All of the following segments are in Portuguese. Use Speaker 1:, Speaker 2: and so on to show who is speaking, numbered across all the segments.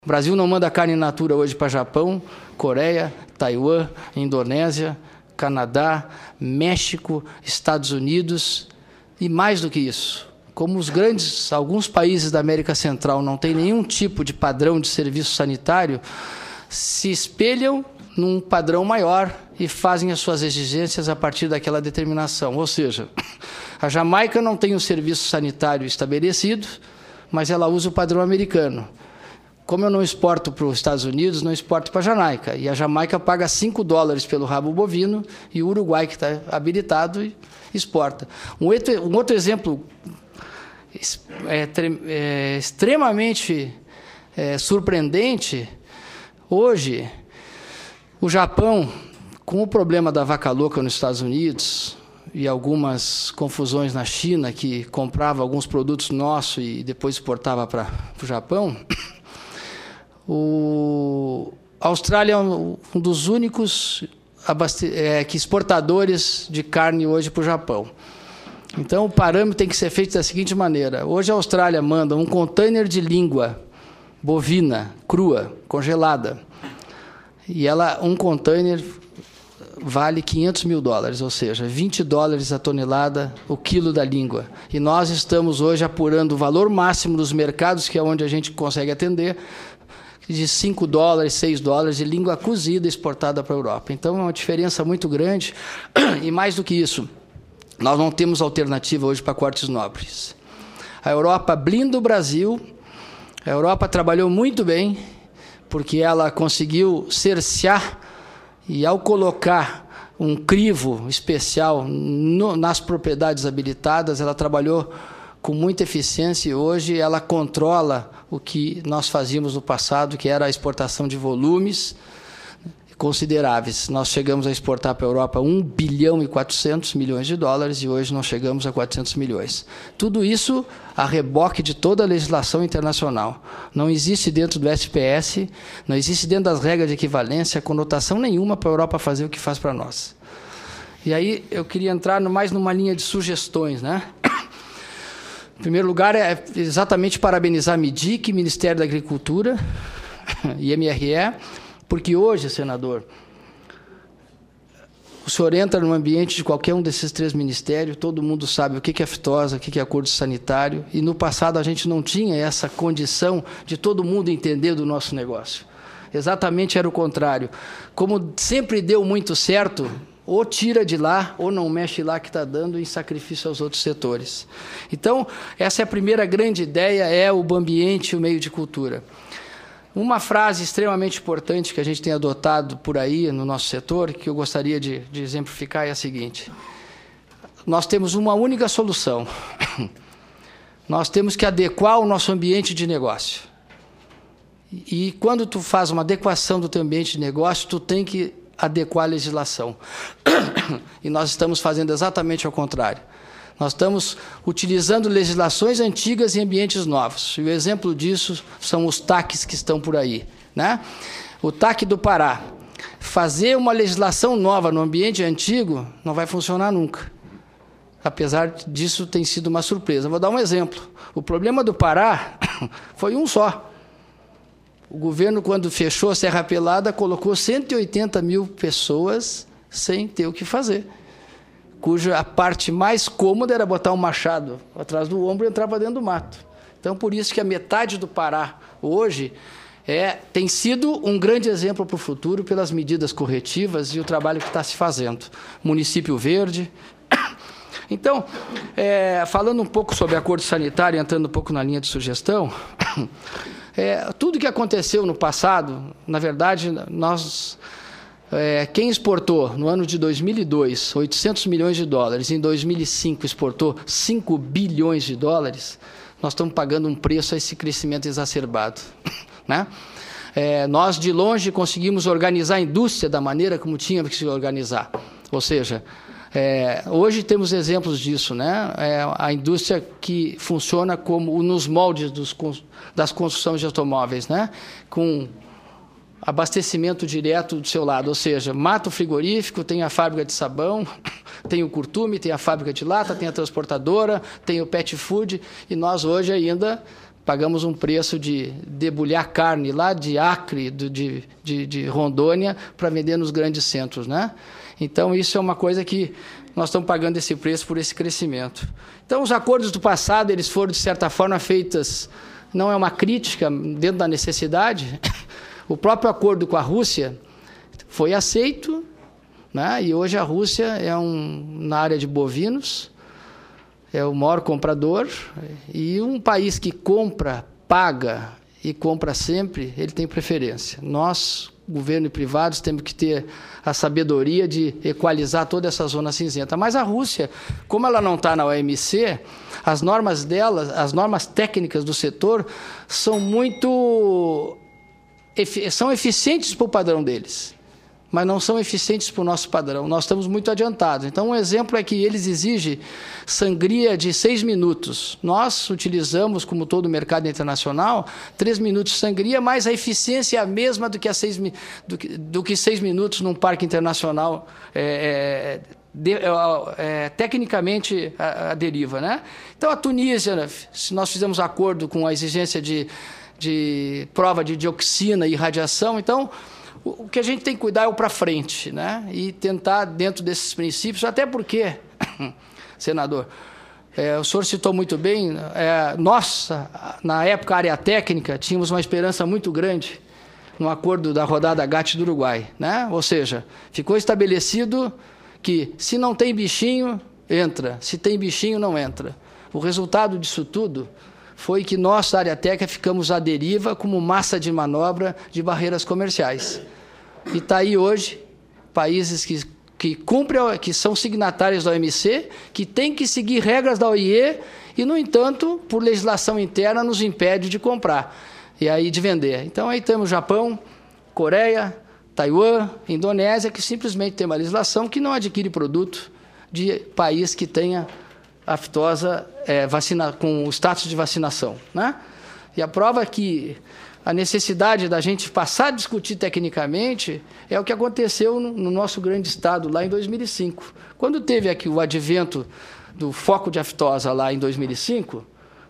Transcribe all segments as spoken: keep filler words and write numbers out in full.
Speaker 1: O Brasil não manda carne in natura hoje para Japão, Coreia, Taiwan, Indonésia, Canadá, México, Estados Unidos e mais do que isso. Como os grandes, alguns países da América Central não têm nenhum tipo de padrão de serviço sanitário, se espelham num padrão maior e fazem as suas exigências a partir daquela determinação. Ou seja, a Jamaica não tem um serviço sanitário estabelecido, mas ela usa o padrão americano. Como eu não exporto para os Estados Unidos, não exporto para a Jamaica. E a Jamaica paga cinco dólares pelo rabo bovino e o Uruguai, que está habilitado, exporta. Um outro, um outro exemplo é, é, extremamente é, surpreendente, hoje, o Japão, com o problema da vaca louca nos Estados Unidos e algumas confusões na China, que comprava alguns produtos nossos e depois exportava para o Japão, o, a Austrália é um, um dos únicos abaste, é, que exportadores de carne hoje para o Japão. Então, o parâmetro tem que ser feito da seguinte maneira. Hoje, a Austrália manda um container de língua bovina, crua, congelada. E ela, um container vale quinhentos mil dólares, ou seja, vinte dólares a tonelada, o quilo da língua. E nós estamos hoje apurando o valor máximo dos mercados, que é onde a gente consegue atender, de cinco dólares, seis dólares de língua cozida exportada para a Europa. Então, é uma diferença muito grande. E mais do que isso, nós não temos alternativa hoje para cortes nobres. A Europa blinda o Brasil, a Europa trabalhou muito bem, porque ela conseguiu cercear e, ao colocar um crivo especial no, nas propriedades habilitadas, ela trabalhou com muita eficiência e hoje ela controla o que nós fazíamos no passado, que era a exportação de volumes consideráveis. Nós chegamos a exportar para a Europa um bilhão e quatrocentos milhões de dólares e hoje nós chegamos a quatrocentos milhões. Tudo isso a reboque de toda a legislação internacional. Não existe dentro do S P S, não existe dentro das regras de equivalência conotação nenhuma para a Europa fazer o que faz para nós. E aí eu queria entrar mais numa linha de sugestões, né? Em primeiro lugar, é exatamente parabenizar a MIDIC, Ministério da Agricultura e M R E, porque hoje, senador, o senhor entra no ambiente de qualquer um desses três ministérios, todo mundo sabe o que é aftosa, o que é acordo sanitário, e no passado a gente não tinha essa condição de todo mundo entender do nosso negócio. Exatamente era o contrário. Como sempre deu muito certo, ou tira de lá, ou não mexe lá que está dando em sacrifício aos outros setores. Então, essa é a primeira grande ideia, é o ambiente e o meio de cultura. Uma frase extremamente importante que a gente tem adotado por aí no nosso setor, que eu gostaria de, de exemplificar, é a seguinte. Nós temos uma única solução. Nós temos que adequar o nosso ambiente de negócio. E quando tu faz uma adequação do teu ambiente de negócio, tu tem que adequar a legislação. E nós estamos fazendo exatamente ao contrário. Nós estamos utilizando legislações antigas em ambientes novos. E o exemplo disso são os T A Cs que estão por aí, né? O T A C do Pará. Fazer uma legislação nova no ambiente antigo não vai funcionar nunca. Apesar disso, tem sido uma surpresa. Vou dar um exemplo. O problema do Pará foi um só. O governo, quando fechou a Serra Pelada, colocou cento e oitenta mil pessoas sem ter o que fazer, cuja a parte mais cômoda era botar um machado atrás do ombro e entrar para dentro do mato. Então, por isso que a metade do Pará hoje é, tem sido um grande exemplo para o futuro pelas medidas corretivas e o trabalho que está se fazendo. Município Verde. Então, é, falando um pouco sobre acordo sanitário, entrando um pouco na linha de sugestão, é, tudo que aconteceu no passado, na verdade, nós... É, quem exportou no ano de dois mil e dois oitocentos milhões de dólares, em dois mil e cinco exportou cinco bilhões de dólares, nós estamos pagando um preço a esse crescimento exacerbado, né? É, nós, de longe, conseguimos organizar a indústria da maneira como tínhamos que se organizar. Ou seja, é, hoje temos exemplos disso, né? É, a indústria que funciona como nos moldes dos, das construções de automóveis, né? Com abastecimento direto do seu lado, ou seja, mata o frigorífico, tem a fábrica de sabão, tem o curtume, tem a fábrica de lata, tem a transportadora, tem o pet food, e nós hoje ainda pagamos um preço de debulhar carne lá de Acre, de, de, de Rondônia, para vender nos grandes centros, né? Então, isso é uma coisa que nós estamos pagando esse preço por esse crescimento. Então, os acordos do passado, eles foram, de certa forma, feitos, não é uma crítica, dentro da necessidade. O próprio acordo com a Rússia foi aceito, né? E hoje a Rússia é um, na área de bovinos, é o maior comprador, e um país que compra, paga e compra sempre, ele tem preferência. Nós, governo e privados, temos que ter a sabedoria de equalizar toda essa zona cinzenta. Mas a Rússia, como ela não está na O M C, as normas dela, as normas técnicas do setor são muito são eficientes para o padrão deles, mas não são eficientes para o nosso padrão. Nós estamos muito adiantados. Então, um exemplo é que eles exigem sangria de seis minutos. Nós utilizamos, como todo o mercado internacional, três minutos de sangria, mas a eficiência é a mesma do que, a seis, do que, do que seis minutos num parque internacional, é, de, é, é, tecnicamente, a, a deriva, né? Então, a Tunísia, se nós fizemos acordo com a exigência de, de prova de dioxina e radiação, então... O que a gente tem que cuidar é o para frente, né? E tentar, dentro desses princípios, até porque, senador, é, o senhor citou muito bem, é, nós, na época, a área técnica, tínhamos uma esperança muito grande no acordo da rodada GATT do Uruguai, né? Ou seja, ficou estabelecido que se não tem bichinho, entra, se tem bichinho, não entra. O resultado disso tudo foi que nós, da área técnica, ficamos à deriva como massa de manobra de barreiras comerciais. E está aí hoje países que, que cumprem, que são signatários da O M C, que têm que seguir regras da O I E e, no entanto, por legislação interna, nos impede de comprar e aí de vender. Então, aí temos Japão, Coreia, Taiwan, Indonésia, que simplesmente tem uma legislação que não adquire produto de país que tenha aftosa é, vacina, com o status de vacinação, né? E a prova que a necessidade da gente passar a discutir tecnicamente é o que aconteceu no, no nosso grande estado lá em dois mil e cinco. Quando teve aqui o advento do foco de aftosa lá em dois mil e cinco,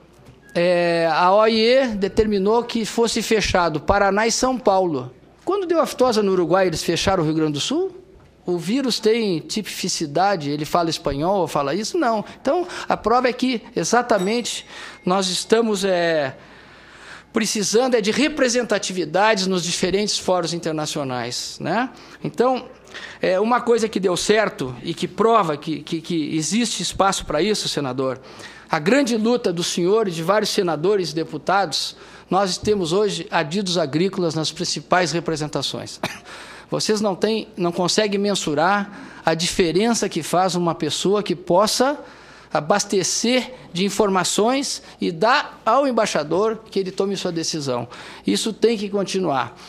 Speaker 1: é, a O I E determinou que fosse fechado Paraná e São Paulo. Quando deu aftosa no Uruguai, eles fecharam o Rio Grande do Sul? O vírus tem tipificidade, ele fala espanhol ou fala isso? Não. Então, a prova é que, exatamente, nós estamos é, precisando é de representatividades nos diferentes fóruns internacionais, né? Então, é, uma coisa que deu certo e que prova que, que, que existe espaço para isso, senador, a grande luta do senhor e de vários senadores e deputados, nós temos hoje adidos agrícolas nas principais representações. Vocês não têm, não conseguem mensurar a diferença que faz uma pessoa que possa abastecer de informações e dar ao embaixador que ele tome sua decisão. Isso tem que continuar.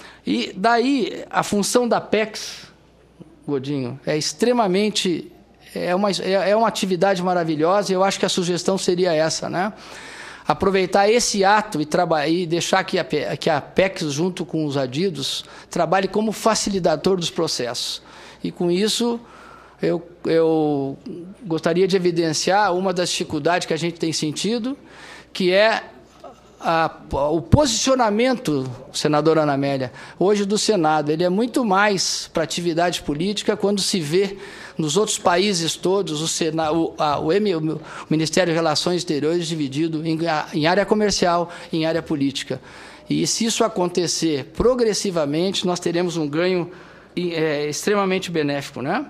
Speaker 1: E daí a função da Apex, Godinho, é extremamente, é uma, é uma atividade maravilhosa, e eu acho que a sugestão seria essa, né? Aproveitar esse ato e, e deixar que a, que a Apex, junto com os adidos, trabalhe como facilitador dos processos. E, com isso, eu, eu gostaria de evidenciar uma das dificuldades que a gente tem sentido, que é a, o posicionamento, senadora Ana Amélia, hoje do Senado. Ele é muito mais para atividade política quando se vê nos outros países todos, o, Sena, o, a, o, M, o Ministério de Relações Exteriores dividido em, em área comercial e em área política. E se isso acontecer progressivamente, nós teremos um ganho é, extremamente benéfico, né?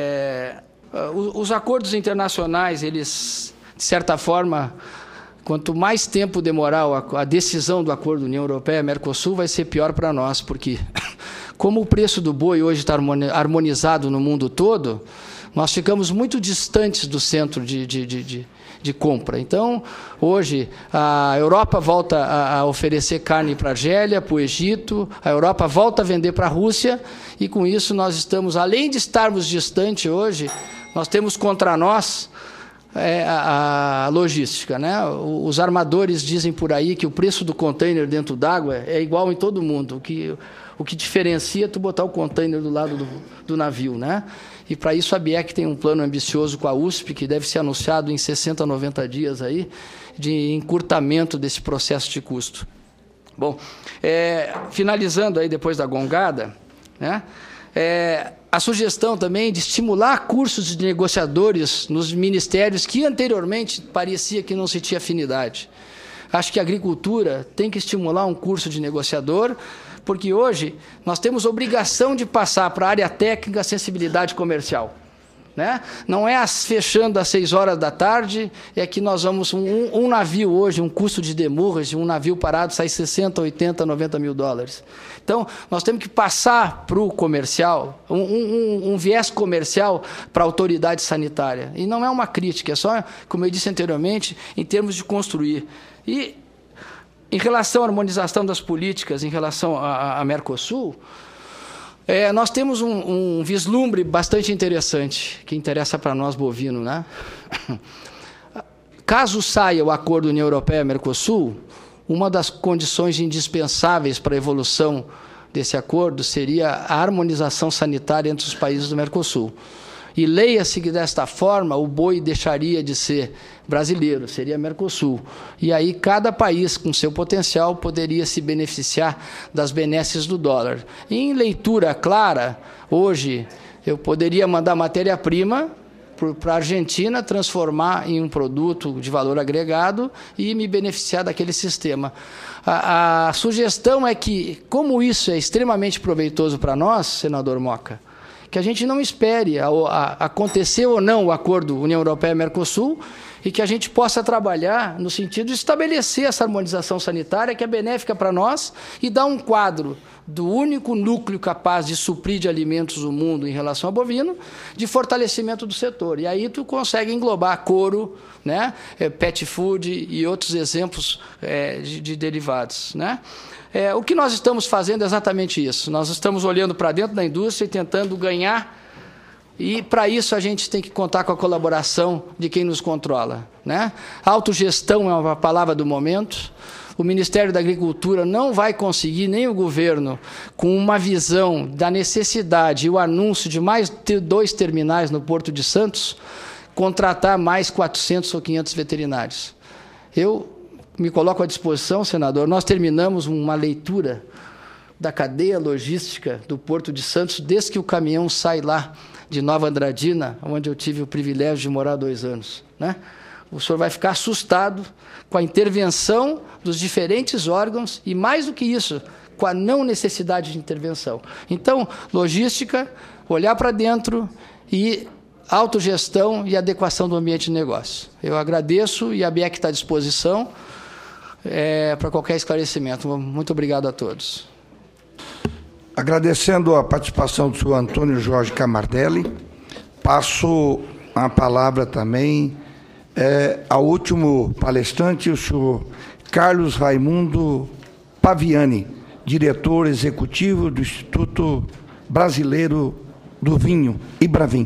Speaker 1: É, os, os acordos internacionais, eles, de certa forma, quanto mais tempo demorar a, a decisão do acordo União Europeia-Mercosul, vai ser pior para nós, porque... Como o preço do boi hoje está harmonizado no mundo todo, nós ficamos muito distantes do centro de, de, de, de, de compra. Então, hoje, a Europa volta a, a oferecer carne para a Argélia, para o Egito, a Europa volta a vender para a Rússia, e com isso nós estamos, além de estarmos distantes hoje, nós temos contra nós é a, a logística, né? Os armadores dizem por aí que o preço do container dentro d'água é igual em todo mundo. O que, o que diferencia é tu botar o container do lado do, do navio, né? E para isso a BIEC tem um plano ambicioso com a U S P, que deve ser anunciado em sessenta, noventa dias aí, de encurtamento desse processo de custo. Bom, é, finalizando aí depois da gongada, né? É, a sugestão também de estimular cursos de negociadores nos ministérios que anteriormente parecia que não se tinha afinidade. Acho que a agricultura tem que estimular um curso de negociador, porque hoje nós temos obrigação de passar para a área técnica a sensibilidade comercial. Né? Não é as, fechando às seis horas da tarde, é que nós vamos... Um, um navio hoje, um custo de demurrage, um navio parado sai sessenta, oitenta, noventa mil dólares. Então, nós temos que passar para o comercial, um, um, um viés comercial para a autoridade sanitária. E não é uma crítica, é só, como eu disse anteriormente, em termos de construir. E, em relação à harmonização das políticas, em relação à Mercosul, É, nós temos um, um vislumbre bastante interessante, que interessa para nós, bovino, né? Caso saia o acordo União Europeia-Mercosul, uma das condições indispensáveis para a evolução desse acordo seria a harmonização sanitária entre os países do Mercosul. E leia-se que, desta forma, o boi deixaria de ser brasileiro, seria Mercosul. E aí cada país, com seu potencial, poderia se beneficiar das benesses do dólar. Em leitura clara, hoje, eu poderia mandar matéria-prima para a Argentina, transformar em um produto de valor agregado e me beneficiar daquele sistema. A, a sugestão é que, como isso é extremamente proveitoso para nós, senador Moca, que a gente não espere a, a, acontecer ou não o acordo União Europeia-Mercosul e que a gente possa trabalhar no sentido de estabelecer essa harmonização sanitária que é benéfica para nós e dar um quadro do único núcleo capaz de suprir de alimentos o mundo em relação ao bovino, de fortalecimento do setor. E aí tu consegue englobar couro, né, pet food e outros exemplos é, de, de derivados, né? É, o que nós estamos fazendo é exatamente isso. Nós estamos olhando para dentro da indústria e tentando ganhar, e para isso a gente tem que contar com a colaboração de quem nos controla, né? Autogestão é uma palavra do momento. O Ministério da Agricultura não vai conseguir, nem o governo, com uma visão da necessidade e o anúncio de mais dois terminais no Porto de Santos, contratar mais quatrocentos ou quinhentos veterinários. Eu me coloco à disposição, senador. Nós terminamos uma leitura da cadeia logística do Porto de Santos desde que o caminhão sai lá de Nova Andradina, onde eu tive o privilégio de morar há dois anos, né? O senhor vai ficar assustado com a intervenção dos diferentes órgãos e, mais do que isso, com a não necessidade de intervenção. Então, logística, olhar para dentro e autogestão e adequação do ambiente de negócio. Eu agradeço e a BIEC está à disposição é, para qualquer esclarecimento. Muito obrigado a todos.
Speaker 2: Agradecendo a participação do senhor Antônio Jorge Camardelli, passo a palavra também é, ao último palestrante, o senhor Carlos Raimundo Paviani, diretor executivo do Instituto Brasileiro do Vinho, IBRAVIN.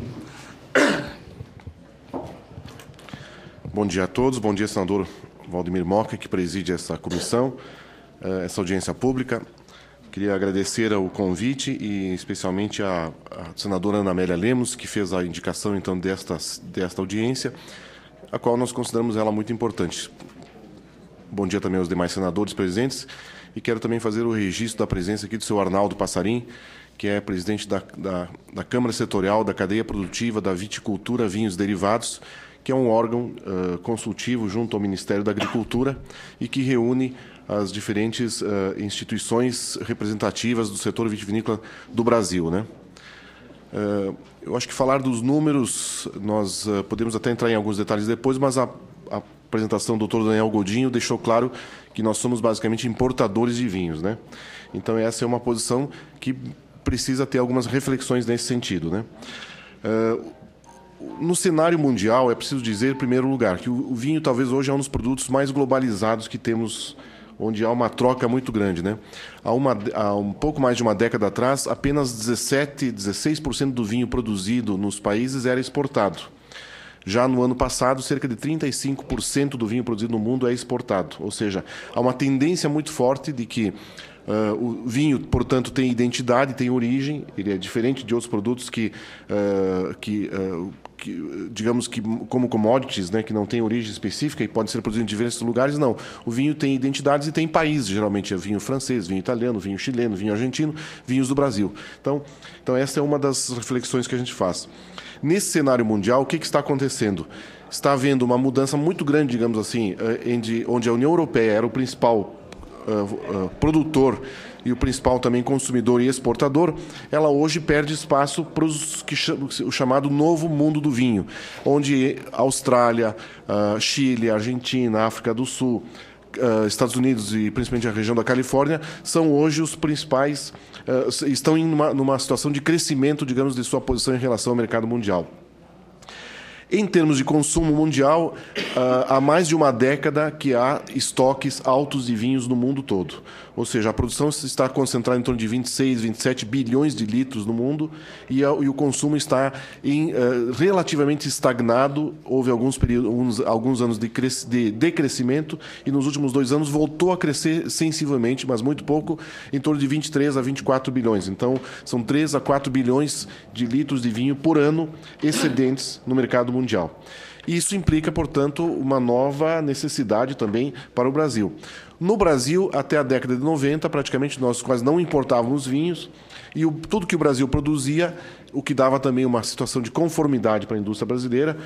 Speaker 3: Bom dia a todos, bom dia, senador Valdemir Moca, que preside essa comissão, essa audiência pública. Queria agradecer o convite e especialmente a, a senadora Ana Amélia Lemos, que fez a indicação então desta, desta audiência, a qual nós consideramos ela muito importante. Bom dia também aos demais senadores presentes e quero também fazer o registro da presença aqui do senhor Arnaldo Passarim, que é presidente da, da, da Câmara Setorial da Cadeia Produtiva da Viticultura, Vinhos Derivados, que é um órgão uh, consultivo junto ao Ministério da Agricultura e que reúne as diferentes uh, instituições representativas do setor vitivinícola do Brasil, né? Uh, eu acho que falar dos números, nós uh, podemos até entrar em alguns detalhes depois, mas a, a apresentação do doutor Daniel Godinho deixou claro que nós somos basicamente importadores de vinhos, né? Então essa é uma posição que precisa ter algumas reflexões nesse sentido, né? Uh, No cenário mundial, é preciso dizer, em primeiro lugar, que o vinho talvez hoje é um dos produtos mais globalizados que temos, onde há uma troca muito grande, né? Há, uma, há um pouco mais de uma década atrás, apenas dezessete, dezesseis por cento do vinho produzido nos países era exportado. Já no ano passado, cerca de trinta e cinco por cento do vinho produzido no mundo é exportado. Ou seja, há uma tendência muito forte de que Uh, o vinho, portanto, tem identidade, tem origem, ele é diferente de outros produtos que, uh, que, uh, que digamos que como commodities, né, que não tem origem específica e podem ser produzidos em diversos lugares. Não, o vinho tem identidades e tem países, geralmente é vinho francês, vinho italiano, vinho chileno, vinho argentino, vinhos do Brasil. Então, então essa é uma das reflexões que a gente faz. Nesse cenário mundial, o que, que está acontecendo? Está havendo uma mudança muito grande, digamos assim, onde a União Europeia era o principal Uh, uh, produtor e o principal também consumidor e exportador, ela hoje perde espaço para os que o chamado novo mundo do vinho, onde Austrália, uh, Chile, Argentina, África do Sul, uh, Estados Unidos e principalmente a região da Califórnia são hoje os principais, uh, estão em uma, numa situação de crescimento, digamos, de sua posição em relação ao mercado mundial. Em termos de consumo mundial, há mais de uma década que há estoques altos de vinhos no mundo todo. Ou seja, a produção está concentrada em torno de vinte e seis, vinte e sete bilhões de litros no mundo e, a, e o consumo está em, uh, relativamente estagnado. Houve alguns, períodos, uns, alguns anos de, cres, de decrescimento e nos últimos dois anos voltou a crescer sensivelmente, mas muito pouco, em torno de vinte e três a vinte e quatro bilhões. Então, são três a quatro bilhões de litros de vinho por ano excedentes no mercado mundial. E isso implica, portanto, uma nova necessidade também para o Brasil. No Brasil, até a década de noventa, praticamente nós quase não importávamos vinhos e o, tudo que o Brasil produzia, o que dava também uma situação de conformidade para a indústria brasileira,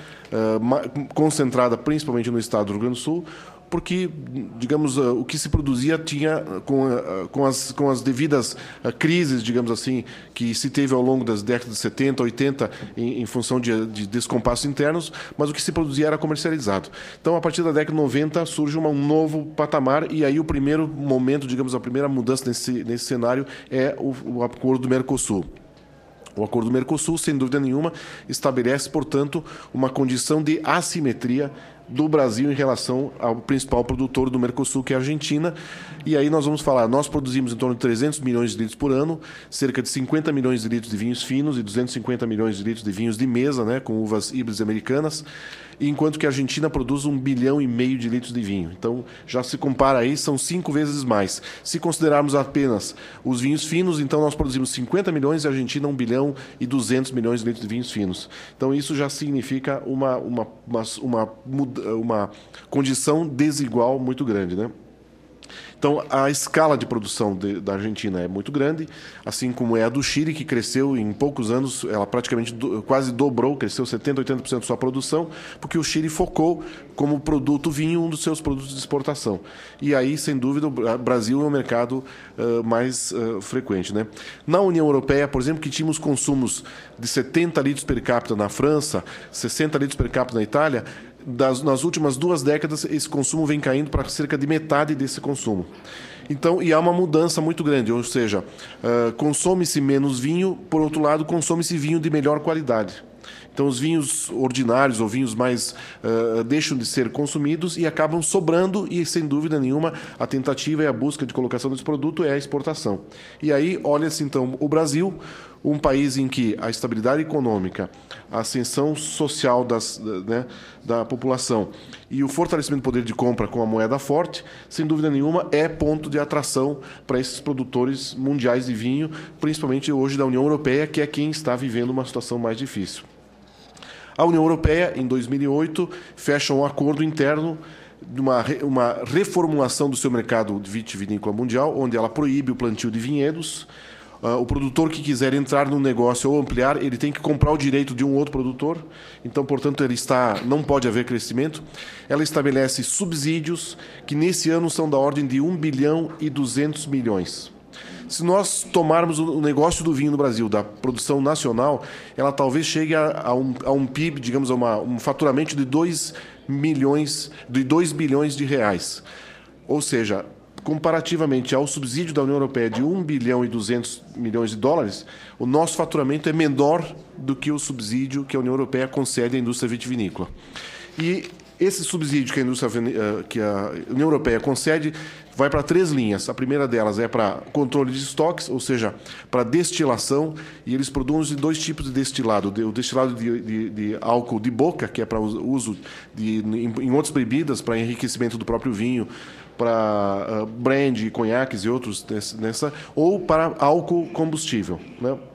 Speaker 3: uh, concentrada principalmente no estado do Rio Grande do Sul, porque, digamos, o que se produzia tinha, com, com, as, com as devidas crises, digamos assim, que se teve ao longo das décadas de setenta, oitenta, em, em função de, de descompassos internos, mas o que se produzia era comercializado. Então, a partir da década de noventa, surge uma, um novo patamar, e aí o primeiro momento, digamos, a primeira mudança nesse, nesse cenário é o, o acordo do Mercosul. O Acordo do Mercosul, sem dúvida nenhuma, estabelece, portanto, uma condição de assimetria do Brasil em relação ao principal produtor do Mercosul, que é a Argentina. E aí nós vamos falar, nós produzimos em torno de trezentos milhões de litros por ano, cerca de cinquenta milhões de litros de vinhos finos e duzentos e cinquenta milhões de litros de vinhos de mesa, né, com uvas híbridas americanas, enquanto que a Argentina produz um bilhão e meio de litros de vinho. Então, já se compara aí, são cinco vezes mais. Se considerarmos apenas os vinhos finos, então nós produzimos cinquenta milhões e a Argentina um bilhão e duzentos milhões de litros de vinhos finos. Então, isso já significa uma, uma, uma, uma, uma condição desigual muito grande, né? Então, a escala de produção de, da Argentina é muito grande, assim como é a do Chile, que cresceu em poucos anos, ela praticamente do, quase dobrou, cresceu setenta, oitenta por cento da sua produção, porque o Chile focou como produto vinho um dos seus produtos de exportação. E aí, sem dúvida, o Brasil é o mercado uh, mais uh, frequente, né? Na União Europeia, por exemplo, que tínhamos consumos de setenta litros per capita na França, sessenta litros per capita na Itália, Das, nas últimas duas décadas, esse consumo vem caindo para cerca de metade desse consumo. Então, e há uma mudança muito grande, ou seja, uh, consome-se menos vinho, por outro lado, consome-se vinho de melhor qualidade. Então, os vinhos ordinários ou vinhos mais uh, deixam de ser consumidos e acabam sobrando e, sem dúvida nenhuma, a tentativa e a busca de colocação desse produto é a exportação. E aí, olha-se, então, o Brasil, um país em que a estabilidade econômica, a ascensão social das, né, da população e o fortalecimento do poder de compra com a moeda forte, sem dúvida nenhuma, é ponto de atração para esses produtores mundiais de vinho, principalmente hoje da União Europeia, que é quem está vivendo uma situação mais difícil. A União Europeia, em dois mil e oito, fecha um acordo interno de uma, uma reformulação do seu mercado vitivinícola mundial, onde ela proíbe o plantio de vinhedos. Uh, o produtor que quiser entrar no negócio ou ampliar, ele tem que comprar o direito de um outro produtor. Então, portanto, ele está, não pode haver crescimento. Ela estabelece subsídios que, nesse ano, são da ordem de um bilhão e duzentos milhões. Se nós tomarmos o negócio do vinho no Brasil, da produção nacional, ela talvez chegue a, a, um, a um P I B, digamos, a uma, um faturamento de dois milhões, de dois bilhões de reais. Ou seja, comparativamente ao subsídio da União Europeia de um bilhão e duzentos milhões de dólares, o nosso faturamento é menor do que o subsídio que a União Europeia concede à indústria vitivinícola. E esse subsídio que a indústria, que a União Europeia concede vai para três linhas. A primeira delas é para controle de estoques, ou seja, para destilação, e eles produzem dois tipos de destilado. O destilado de, de, de álcool de boca, que é para uso de, em, em outras bebidas, para enriquecimento do próprio vinho, para uh, brandy, conhaques e outros nessa, ou para álcool combustível, né?